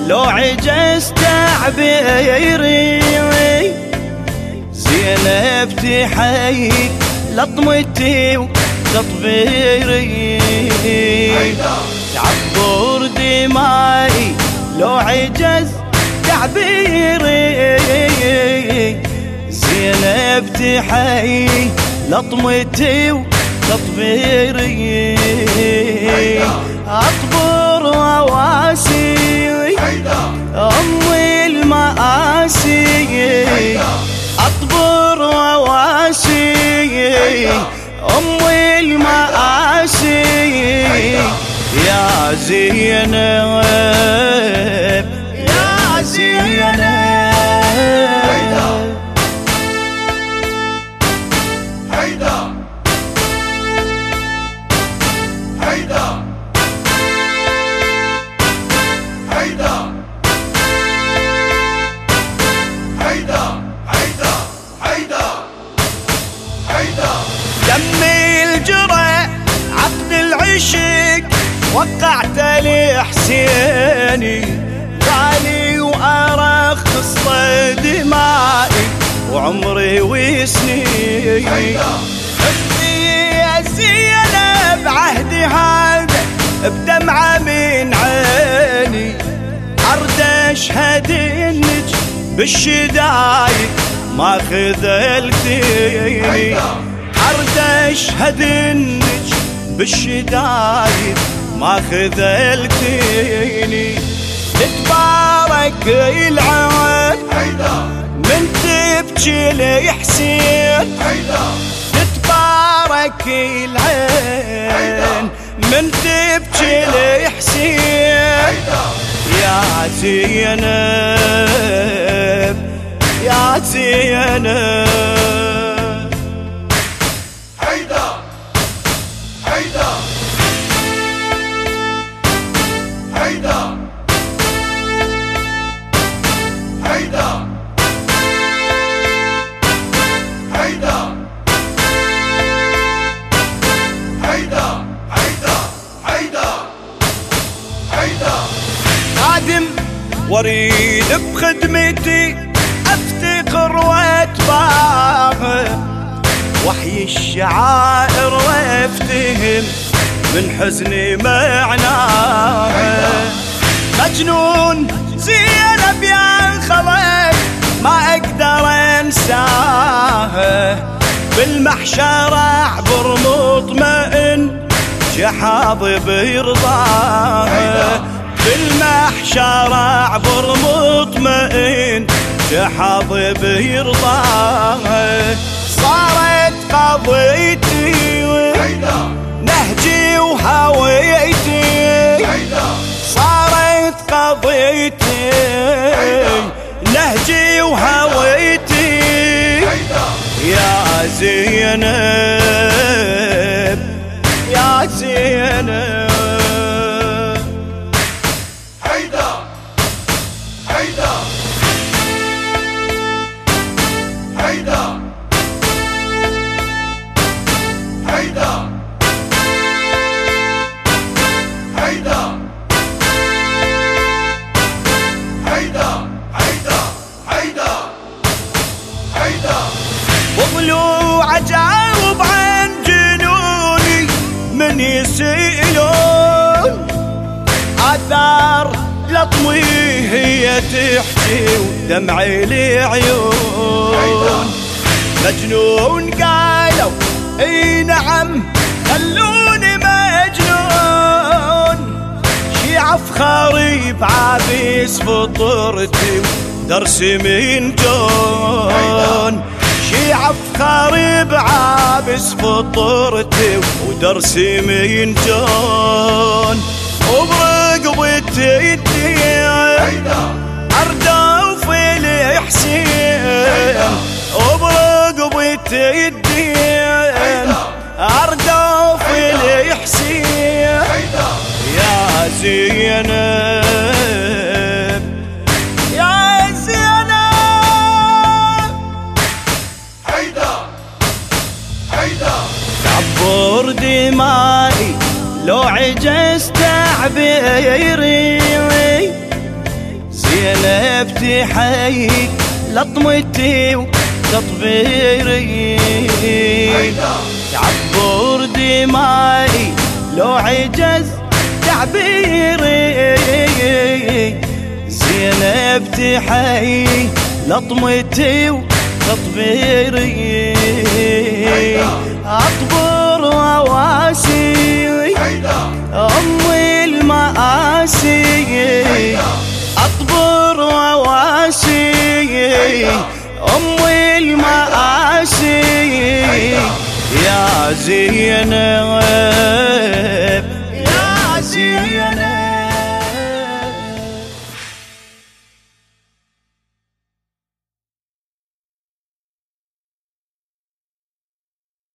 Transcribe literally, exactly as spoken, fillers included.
لو عجزت تعبيري، زينب تحيي لطمتي وتطبيري، تعبر دمائي لو عجز تعبيري، زينب تحيي لطمتي وتطبيري، أطبر وواسي أمي المآسي، أطبر وواسي أمي المآسي، يا زينب يا زينب دمي الجرى عقد العشق وقعت لحسيني، غالي وأرخص دمائي وعمري وسنيني، حبي يا زينب عهدي هذا بدمعة من عيني، أرد أشهد إنك بالشدايد ما خذلتيني، أرد أشهد إنك بالشدايد ما خذلتيني، تتبارك العين من تبكي لحسين، تتبارك العين من تبكي لحسين، يا زينب يا زينب خادم واريد بخدمتي افتقر واتباهى، وحي الشعائر وافتهم من حزني معناها، مجنون زينب يا خلق ما اقدر انساها، بالمحشر اعبر مطمئن جحاظي بيرضاها، بالمحشر اعبر مطمئن جحاظي بيرضاها، صارت قضيتي نهجي وهويتي، صارت قضيتي نهجي وهويتي، يا زينب يا زينب وضلوع اجاوب عن جنوني من يسئلون، اثار لطمي هي تحكي ودمعي لعيون، مجنون قالوا اي نعم خلوني مجنون، شيعة فخاري بعابس فطرتي ودرسي من جون، شيعة فخاري بعابس فطرتي ودرسي من جون، وبرقبتي الدين أردوف الحسين، وبرقبتي الدين أردوف الحسين، يا زينب يا زينب تعبر دمائي لو عجزت تعبيري، زينب تحييك لطمتي وتطبيري تعبر دمائي لو عجز تعبيري زينب تحييك لطمتي وتطبيري أطبر وواسي أمي المآسي أطبر وواسي أمي المآسي يا زينب يا زينب